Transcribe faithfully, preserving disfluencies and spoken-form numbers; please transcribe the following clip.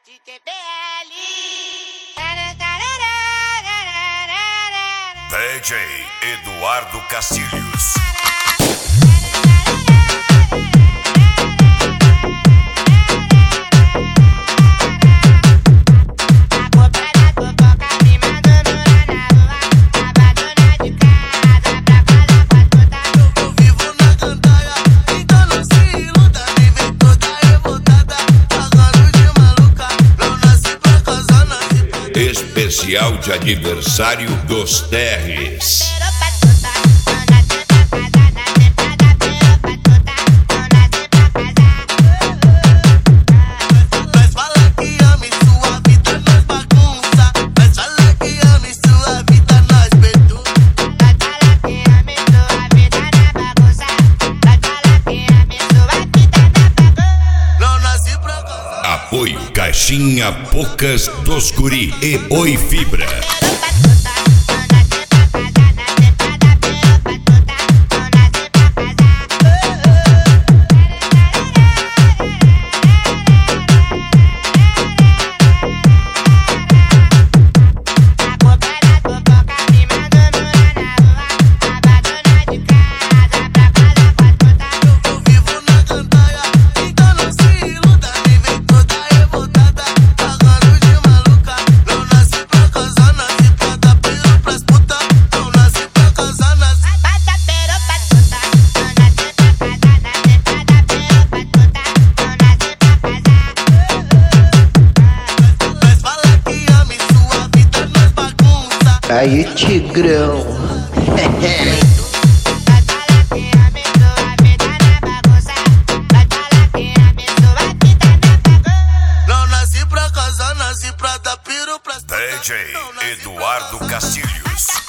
D J B L. D J Eduardo Castilhos. Especial de aniversário dos Terres. Apoio Caixinha Poucas dos Guri e Oi Fibra. Aí, Tigrão. Não nasci pra casar, nasci pra dar piro pra D J Eduardo Castilhos.